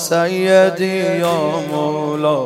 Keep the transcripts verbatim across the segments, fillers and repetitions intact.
سیدی یا مولا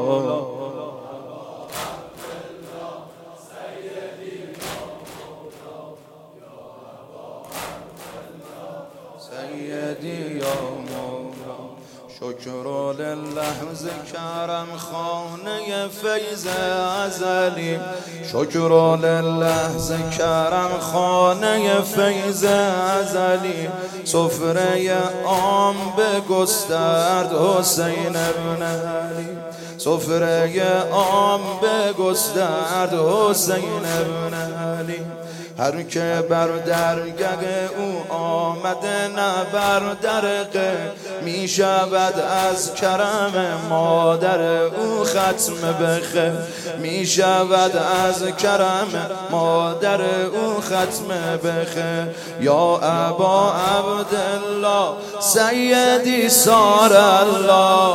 سیدی یا مولا شکر لله ذکرم خانه فیض ازلی شکر لله ذکرم خانه فیض ازلی سفره عام بگسترد حسین ابن علی سفره عام بگسترد حسین ابن علی هر که بر درگه او آمده نه بر درقه می شود از کرم مادر او ختم بخه می شود از کرم مادر او ختم بخه یا ابا عبدالله سیدی سار الله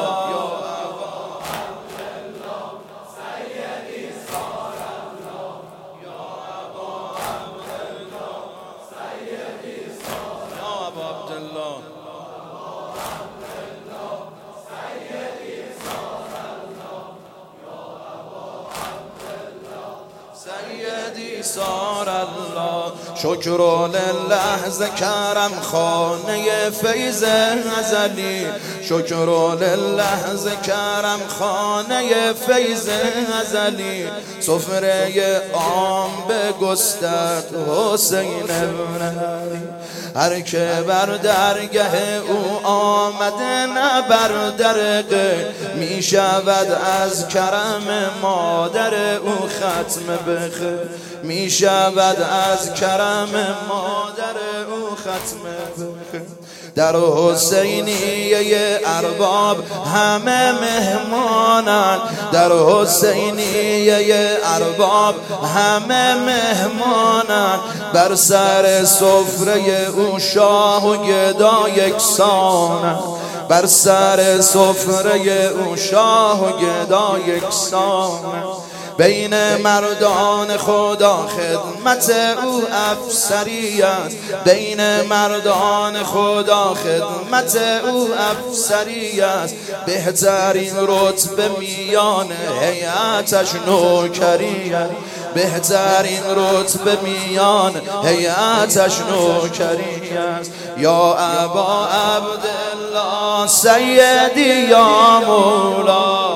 سیدی سار الله شکر لله ذکرم خانه فیض ازلی شکر لله ذکرم خانه فیض ازلی سفره عام بگسترد حسین ابن علی هر که بر درگه او آمده نه بر درقه می شود از کرم مادر او ختم بخه می شود از کرم مادر او ختم بخه در حسینیه ارباب همه مهمانند در حسینیه ارباب همه مهمانند بر سر سفره او شاه و گدا یکسانند بر سر سفره او شاه و گدا یکسانند بین مردان خدا خدمت او افسری است بین مردان خدا خدمت او افسری است بهترین رتبه میان هیئتش نوکری است بهترین رتبه میان هیئتش نوکری است یا ابا عبدالله سیدی یا مولا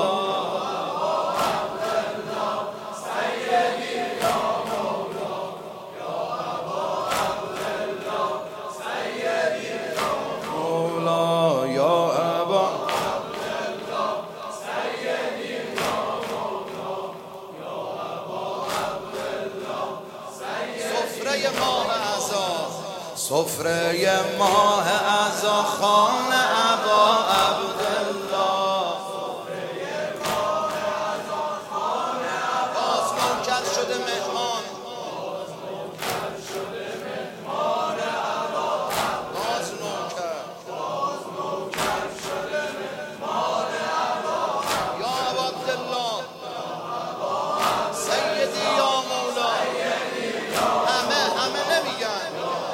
سفره ماه عزا خان ابا عبدالله سفره ماه عزا خان باز نوکر شده مهمان باز نوکر شده مهمان ابا باز نوکر باز نوکر شده مهمان ابا یا ابا عبدالله سیدی یا مولا همه همه نمیگن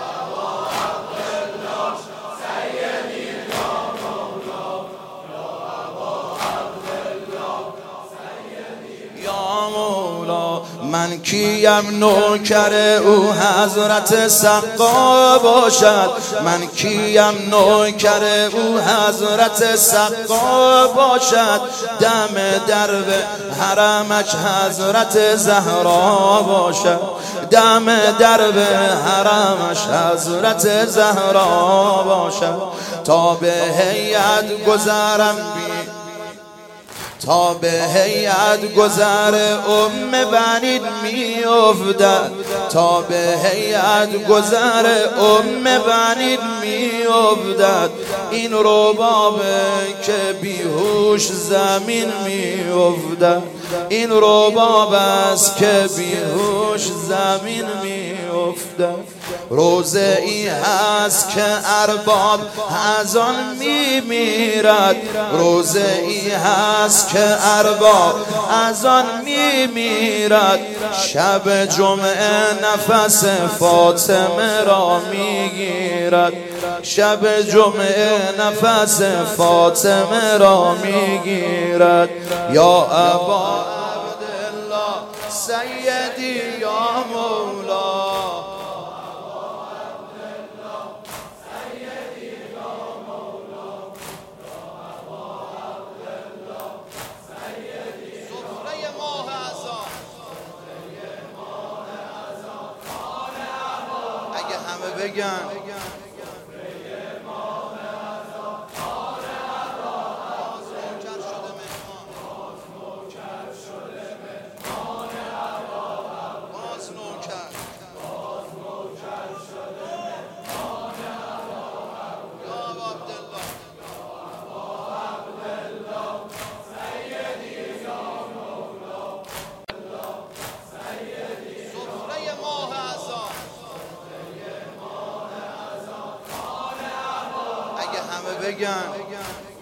من کیم نوکر او حضرت سقا باشد من کیم نوکر او حضرت سقا باشد دم درب حرمش حضرت زهرا باشد دم درب حرمش حضرت زهرا باشد تا به هیئت گذرم بی تا به هیئت گذر ام بنید می افتد تا به هیئت گذر ام بنید می افتد این ربابه که بیهوش زمین می افتد این رباب است که بیهوش زمین می افتد روزه ای هست که ارباب از آن میمیرد، روزه ای هست که ارباب از آن میمیرد. شب جمعه نفس فاطمه را میگیرد، شب جمعه نفس فاطمه را میگیرد. یا ابا عبدالله سیدی یا مولا، بگن بگن